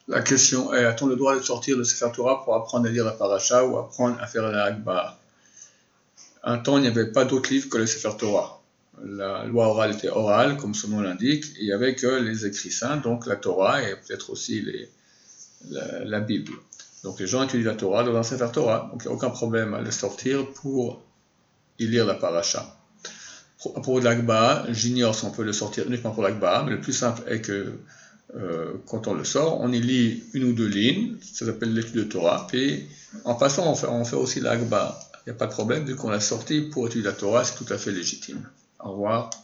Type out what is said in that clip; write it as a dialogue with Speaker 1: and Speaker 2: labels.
Speaker 1: La question est, a-t-on le droit de sortir le Sefer Torah pour apprendre à lire la paracha ou apprendre à faire la Hagbah? Un temps, il n'y avait pas d'autre livre que le Sefer Torah. La loi orale était orale, comme son nom l'indique, et il n'y avait que les écrits saints, donc la Torah et peut-être aussi la Bible. Donc les gens étudient la Torah dans un Sefer Torah, donc il n'y a aucun problème à le sortir pour y lire la paracha. À propos de l'Hagbah, j'ignore si on peut le sortir uniquement pour l'Hagbah, mais le plus simple est que quand on le sort, on y lit une ou deux lignes, ça s'appelle l'étude de Torah, puis en passant, on fait aussi l'Hagbah. Il n'y a pas de problème, vu qu'on l'a sorti pour étudier la Torah, c'est tout à fait légitime. Au revoir.